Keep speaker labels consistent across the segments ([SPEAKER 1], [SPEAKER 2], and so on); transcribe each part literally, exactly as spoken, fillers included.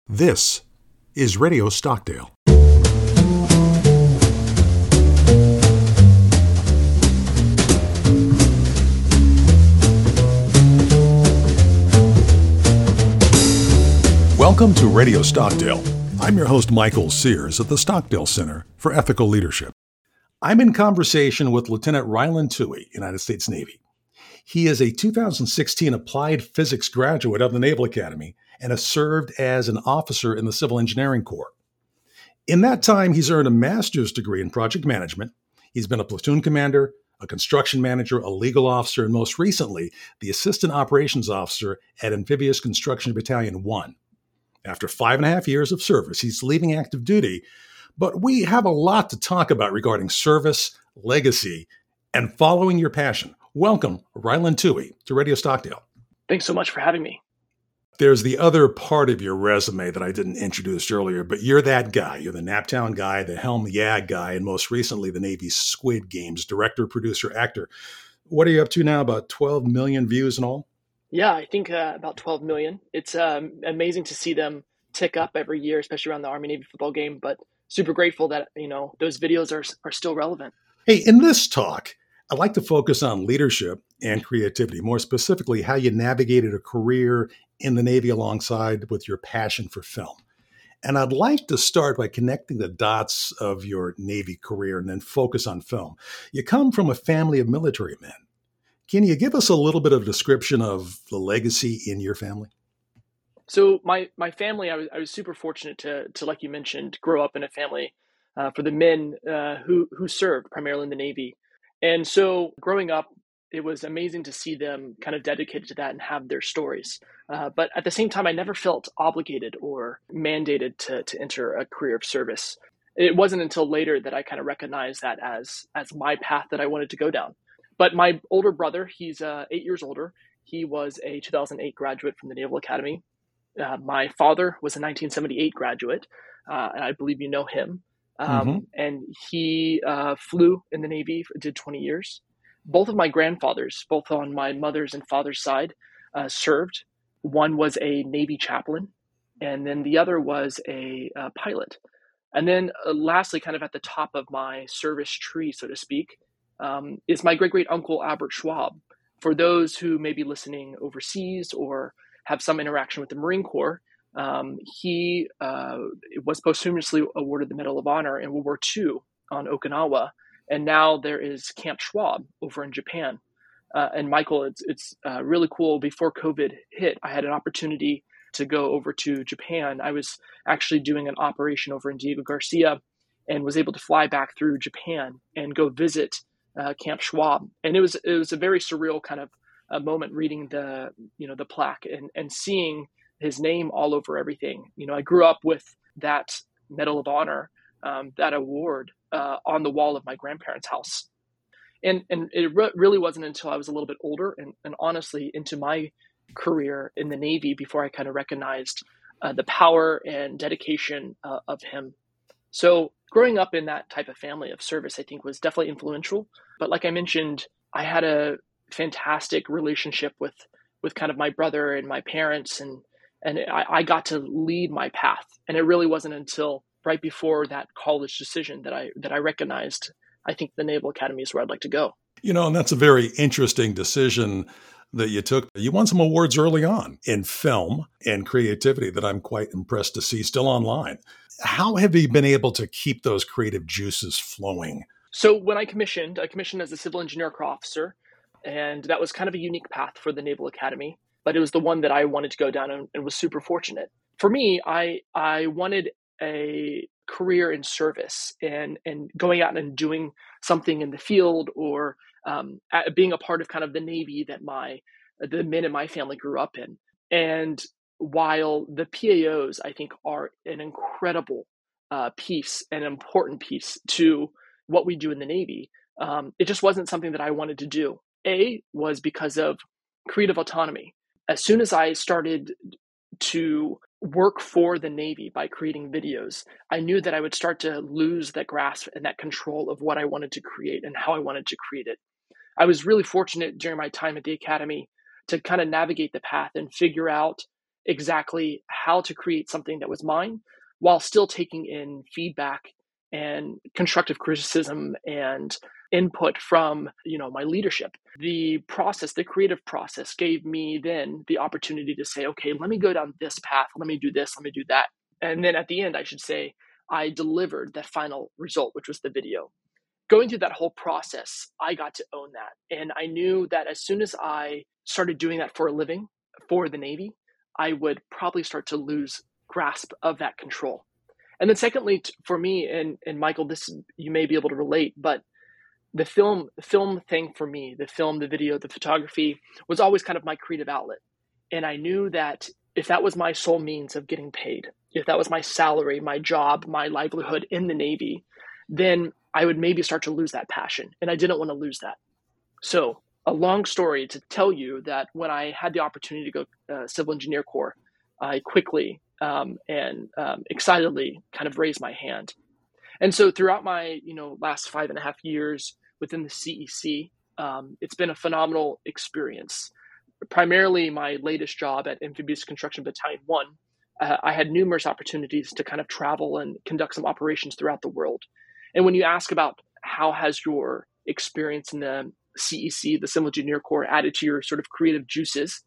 [SPEAKER 1] This is Radio Stockdale. Welcome to Radio Stockdale. I'm your host, Michael Sears at the Stockdale Center for Ethical Leadership. I'm in conversation with Lieutenant Rylan Toohey, United States Navy. He is a two thousand sixteen applied physics graduate of the Naval Academy and has served as an officer in the Civil Engineering Corps. In that time, he's earned a master's degree in project management. He's been a platoon commander, a construction manager, a legal officer, and most recently, the assistant operations officer at Amphibious Construction Battalion one. After five and a half years of service, he's leaving active duty, but we have a lot to talk about regarding service, legacy, and following your passion. Welcome, Rylan Toohey, to Radio Stockdale.
[SPEAKER 2] Thanks so much for having me.
[SPEAKER 1] There's the other part of your resume that I didn't introduce earlier, but you're that guy. You're the Naptown guy, the Helm Yag guy, and most recently the Navy's Squid Games director, producer, actor. What are you up to now? About twelve million views in all?
[SPEAKER 2] Yeah, I think uh, about twelve million. It's um, amazing to see them tick up every year, especially around the Army-Navy football game, but super grateful that, you know, those videos are are still relevant.
[SPEAKER 1] Hey, in this talk, I'd like to focus on leadership and creativity, more specifically how you navigated a career in the Navy alongside with your passion for film. And I'd like to start by connecting the dots of your Navy career and then focus on film. You come from a family of military men. Can you give us a little bit of a description of the legacy in your family?
[SPEAKER 2] So my my family, I was I was super fortunate to to like you mentioned, grow up in a family uh, for the men uh, who who served primarily in the Navy, and so growing up, it was amazing to see them kind of dedicated to that and have their stories. Uh, but at the same time, I never felt obligated or mandated to to enter a career of service. It wasn't until later that I kind of recognized that as as my path that I wanted to go down. But my older brother, he's uh, eight years older. He was a two thousand eight graduate from the Naval Academy. Uh, my father was a nineteen seventy-eight graduate, uh, and I believe you know him. Um, mm-hmm. And he uh, flew in the Navy, did twenty years. Both of my grandfathers, both on my mother's and father's side, uh, served. One was a Navy chaplain, and then the other was a, a pilot. And then uh, lastly, kind of at the top of my service tree, so to speak, um, is my great-great-uncle Albert Schwab. For those who may be listening overseas or have some interaction with the Marine Corps, um, he uh, was posthumously awarded the Medal of Honor in World War Two on Okinawa. And now there is Camp Schwab over in Japan. Uh, and Michael, it's it's uh, really cool. Before COVID hit, I had an opportunity to go over to Japan. I was actually doing an operation over in Diego Garcia and was able to fly back through Japan and go visit uh, Camp Schwab. And it was it was a very surreal kind of a moment reading the you know the plaque and and seeing his name all over everything. You know, I grew up with that Medal of Honor, um, that award, uh, on the wall of my grandparents' house. And and it re- really wasn't until I was a little bit older and, and honestly into my career in the Navy before I kind of recognized uh, the power and dedication uh, of him. So growing up in that type of family of service, I think was definitely influential. But like I mentioned, I had a fantastic relationship with with kind of my brother and my parents, and and I, I got to lead my path. And it really wasn't until right before that college decision that I that I recognized, I think the Naval Academy is where I'd like to go.
[SPEAKER 1] You know, and that's a very interesting decision that you took. You won some awards early on in film and creativity that I'm quite impressed to see still online. How have you been able to keep those creative juices flowing?
[SPEAKER 2] So when I commissioned, I commissioned as a civil engineer corps officer, and that was kind of a unique path for the Naval Academy, but it was the one that I wanted to go down and, and was super fortunate. For me, I I wanted a career in service and and going out and doing something in the field or um, being a part of kind of the Navy that my the men in my family grew up in. And while the P A Os, I think, are an incredible uh, piece, an important piece to what we do in the Navy, um, it just wasn't something that I wanted to do. A was because of creative autonomy. As soon as I started to work for the Navy by creating videos, I knew that I would start to lose that grasp and that control of what I wanted to create and how I wanted to create it. I was really fortunate during my time at the Academy to kind of navigate the path and figure out exactly how to create something that was mine while still taking in feedback and constructive criticism and input from, you know, my leadership. The process, the creative process gave me then the opportunity to say, okay, let me go down this path. Let me do this. Let me do that. And then at the end, I should say, I delivered that final result, which was the video. Going through that whole process, I got to own that. And I knew that as soon as I started doing that for a living for the Navy, I would probably start to lose grasp of that control. And then secondly, for me, and, and Michael, this you may be able to relate, but the film film thing for me, the film, the video, the photography was always kind of my creative outlet. And I knew that if that was my sole means of getting paid, if that was my salary, my job, my livelihood in the Navy, then I would maybe start to lose that passion. And I didn't want to lose that. So a long story to tell you that when I had the opportunity to go uh, Civil Engineer Corps, I quickly um, and um, excitedly kind of raised my hand. And so throughout my, you know, last five and a half years within the C E C, um, it's been a phenomenal experience. Primarily my latest job at Amphibious Construction Battalion one, uh, I had numerous opportunities to kind of travel and conduct some operations throughout the world. And when you ask about how has your experience in the C E C, the Civil Engineer Corps, added to your sort of creative juices,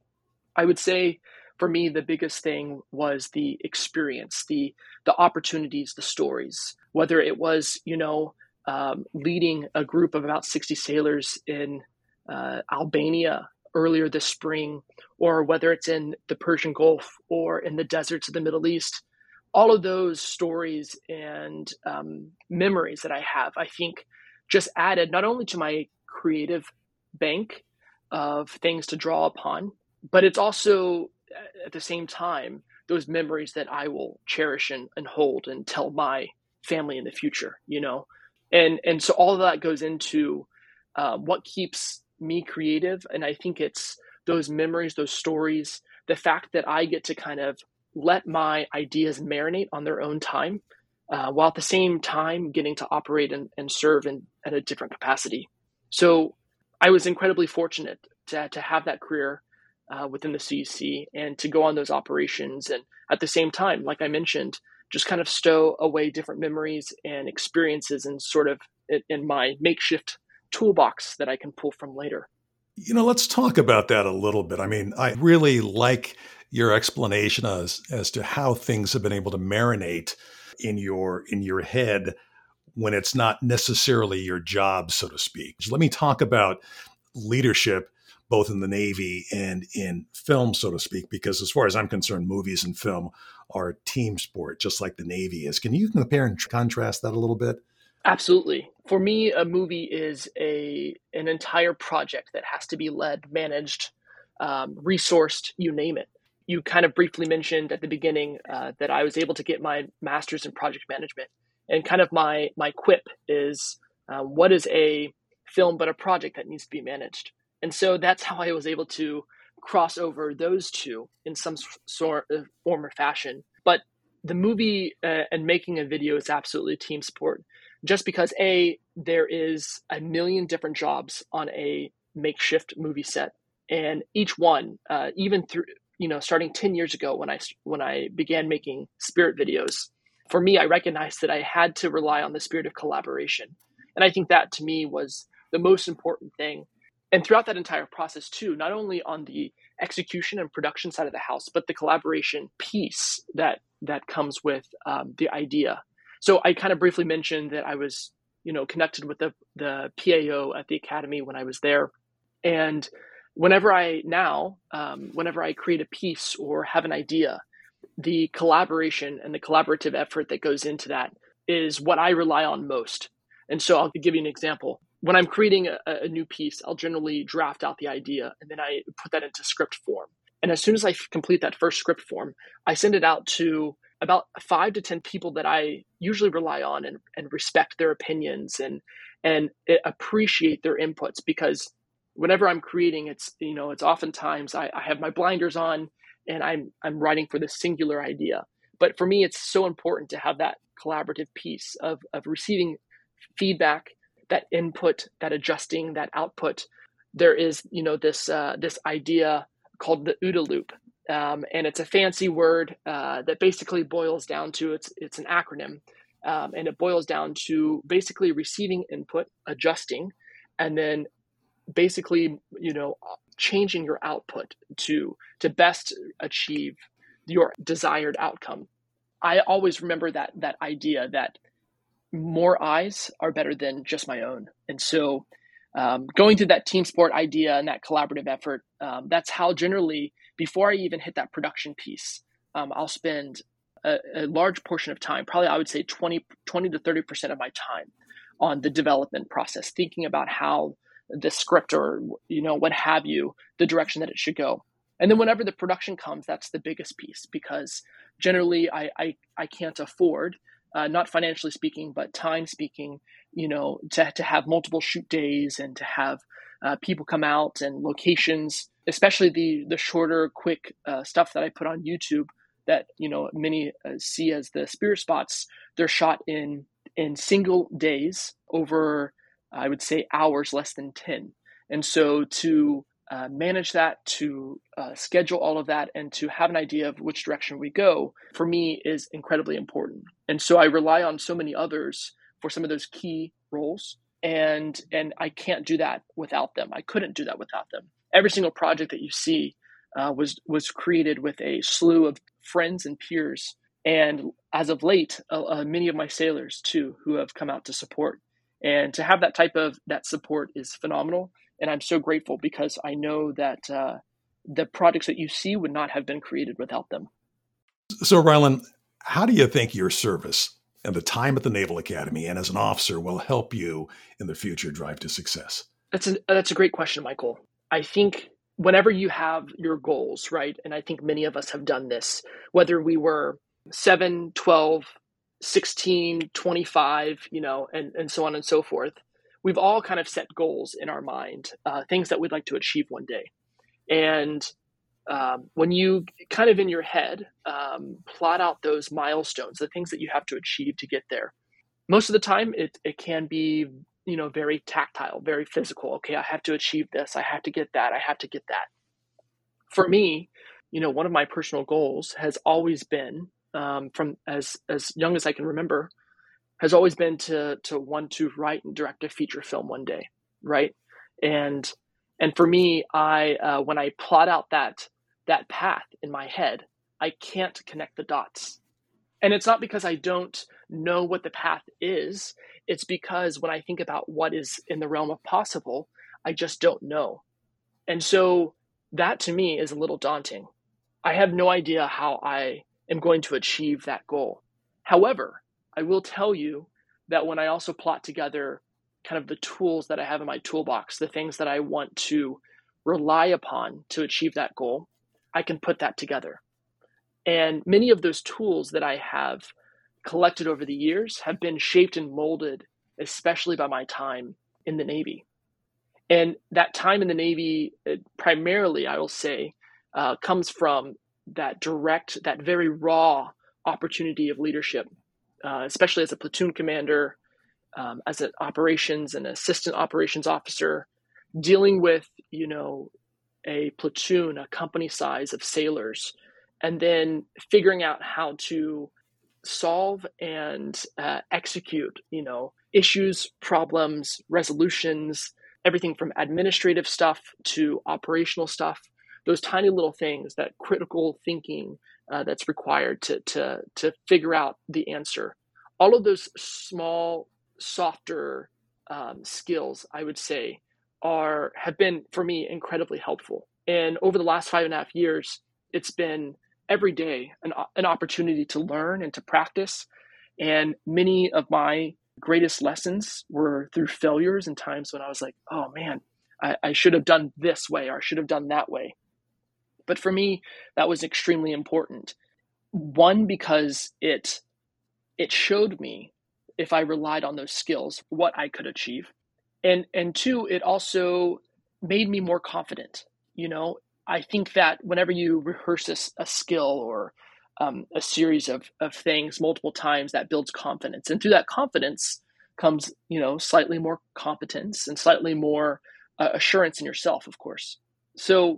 [SPEAKER 2] I would say for me, the biggest thing was the experience, the the opportunities, the stories, whether it was, you know, um, leading a group of about sixty sailors in uh, Albania earlier this spring, or whether it's in the Persian Gulf or in the deserts of the Middle East. All of those stories and um, memories that I have, I think just added not only to my creative bank of things to draw upon, but it's also at the same time, those memories that I will cherish and, and hold and tell my family in the future, you know? And, and so all of that goes into uh, what keeps me creative. And I think it's those memories, those stories, the fact that I get to kind of let my ideas marinate on their own time, uh, while at the same time getting to operate and, and serve in at a different capacity. So I was incredibly fortunate to, to have that career Uh, within the C E C and to go on those operations. And at the same time, like I mentioned, just kind of stow away different memories and experiences and sort of in, in my makeshift toolbox that I can pull from later.
[SPEAKER 1] You know, let's talk about that a little bit. I mean, I really like your explanation as, as to how things have been able to marinate in your in your head when it's not necessarily your job, so to speak. Let me talk about leadership both in the Navy and in film, so to speak, because as far as I'm concerned, movies and film are a team sport, just like the Navy is. Can you compare and contrast that a little bit?
[SPEAKER 2] Absolutely. For me, a movie is a an entire project that has to be led, managed, um, resourced, you name it. You kind of briefly mentioned at the beginning uh, that I was able to get my master's in project management. And kind of my, my quip is, uh, what is a film but a project that needs to be managed? And so that's how I was able to cross over those two in some sort of form or fashion. But the movie uh, and making a video is absolutely a team sport, just because A, there is a million different jobs on a makeshift movie set. And each one, uh, even through, you know, starting ten years ago when I, when I began making spirit videos, for me, I recognized that I had to rely on the spirit of collaboration. And I think that to me was the most important thing. And throughout that entire process too, not only on the execution and production side of the house, but the collaboration piece that that comes with um, the idea. So I kind of briefly mentioned that I was, you know, connected with the the P A O at the Academy when I was there. And whenever I now, um, whenever I create a piece or have an idea, the collaboration and the collaborative effort that goes into that is what I rely on most. And so I'll give you an example. When I'm creating a, a new piece, I'll generally draft out the idea and then I put that into script form. And as soon as I complete that first script form, I send it out to about five to ten people that I usually rely on and, and respect their opinions and and appreciate their inputs. Because whenever I'm creating, it's, you know, it's oftentimes I, I have my blinders on and I'm I'm writing for this singular idea. But for me, it's so important to have that collaborative piece of of receiving feedback, that input, that adjusting, that output. There is, you know, this uh, this idea called the OODA loop, Um, and it's a fancy word uh, that basically boils down to, it's, it's an acronym. Um, and it boils down to basically receiving input, adjusting, and then basically, you know, changing your output to, to best achieve your desired outcome. I always remember that, that idea that more eyes are better than just my own. And so um, going through that team sport idea and that collaborative effort, um, that's how generally, before I even hit that production piece, um, I'll spend a, a large portion of time, probably I would say twenty, twenty to thirty percent of my time on the development process, thinking about how the script or, you know, what have you, the direction that it should go. And then whenever the production comes, that's the biggest piece, because generally I, I, I can't afford, uh, not financially speaking, but time speaking, you know, to, to have multiple shoot days and to have uh, people come out and locations, especially the, the shorter, quick uh, stuff that I put on YouTube that, you know, many uh, see as the spirit spots. They're shot in, in single days over, I would say, hours less than ten. And so to uh, manage that, to uh, schedule all of that, and to have an idea of which direction we go, for me, is incredibly important. And so I rely on so many others for some of those key roles. And, and I can't do that without them. I couldn't do that without them. Every single project that you see uh, was, was created with a slew of friends and peers. And as of late, uh, uh, many of my sailors too, who have come out to support. And to have that type of that support is phenomenal. And I'm so grateful, because I know that uh, the projects that you see would not have been created without them.
[SPEAKER 1] So, Rylan, how do you think your service and the time at the Naval Academy and as an officer will help you in the future drive to success?
[SPEAKER 2] That's a, that's a great question, Michael. I think whenever you have your goals, right? And I think many of us have done this, whether we were seven, twelve, sixteen, twenty-five, you know, and, and so on and so forth. We've all kind of set goals in our mind, uh, things that we'd like to achieve one day. And um, when you kind of in your head um, plot out those milestones, the things that you have to achieve to get there, most of the time it, it can be, you know, very tactile, very physical. Okay, I have to achieve this. I have to get that. I have to get that. For me, you know, one of my personal goals has always been, um, from as, as young as I can remember, has always been to to want to write and direct a feature film one day, right? And and for me, I uh, when I plot out that that path in my head, I can't connect the dots. And it's not because I don't know what the path is. It's because when I think about what is in the realm of possible, I just don't know. And so that to me is a little daunting. I have no idea how I am going to achieve that goal. However, I will tell you that when I also plot together kind of the tools that I have in my toolbox, the things that I want to rely upon to achieve that goal, I can put that together. And many of those tools that I have collected over the years have been shaped and molded, especially by my time in the Navy. And that time in the Navy, primarily, I will say, uh, comes from that direct, that very raw opportunity of leadership. Uh, especially as a platoon commander, um, as an operations and assistant operations officer, dealing with, you know, a platoon, a company size of sailors, and then figuring out how to solve and uh, execute, you know, issues, problems, resolutions, everything from administrative stuff to operational stuff, those tiny little things, that critical thinking Uh, that's required to to to figure out the answer. All of those small, softer um, skills, I would say, are have been for me incredibly helpful. And over the last five and a half years, it's been every day an an opportunity to learn and to practice. And many of my greatest lessons were through failures and times when I was like, "Oh man, I, I should have done this way, or I should have done that way." But for me, that was extremely important. One, because it it showed me, if I relied on those skills, what I could achieve. And and two, it also made me more confident. You know, I think that whenever you rehearse a, a skill or um, a series of, of things multiple times, that builds confidence. And through that confidence comes, you know, slightly more competence and slightly more uh, assurance in yourself, of course. So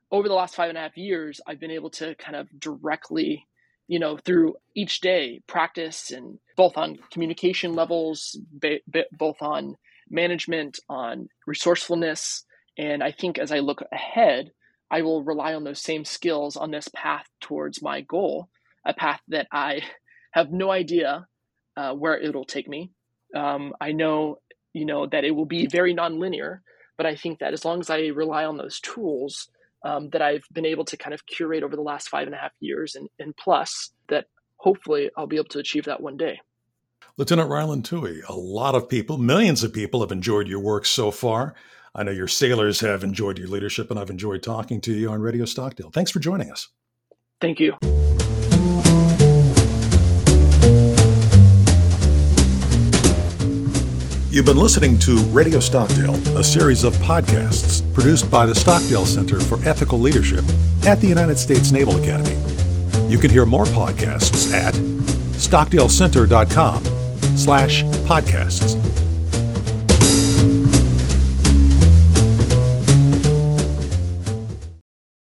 [SPEAKER 2] over the last five and a half years, I've been able to kind of directly, you know, through each day practice, and both on communication levels, ba- ba- both on management, on resourcefulness. And I think as I look ahead, I will rely on those same skills on this path towards my goal, a path that I have no idea uh, where it'll take me. Um, I know, you know, that it will be very nonlinear, but I think that as long as I rely on those tools um, that I've been able to kind of curate over the last five and a half years and, and plus, that hopefully I'll be able to achieve that one day.
[SPEAKER 1] Lieutenant Ryland Toohey, a lot of people, millions of people have enjoyed your work so far. I know your sailors have enjoyed your leadership, and I've enjoyed talking to you on Radio Stockdale. Thanks for joining us.
[SPEAKER 2] Thank you.
[SPEAKER 1] You've been listening to Radio Stockdale, a series of podcasts produced by the Stockdale Center for Ethical Leadership at the United States Naval Academy. You can hear more podcasts at stockdalecenter.com slash podcasts.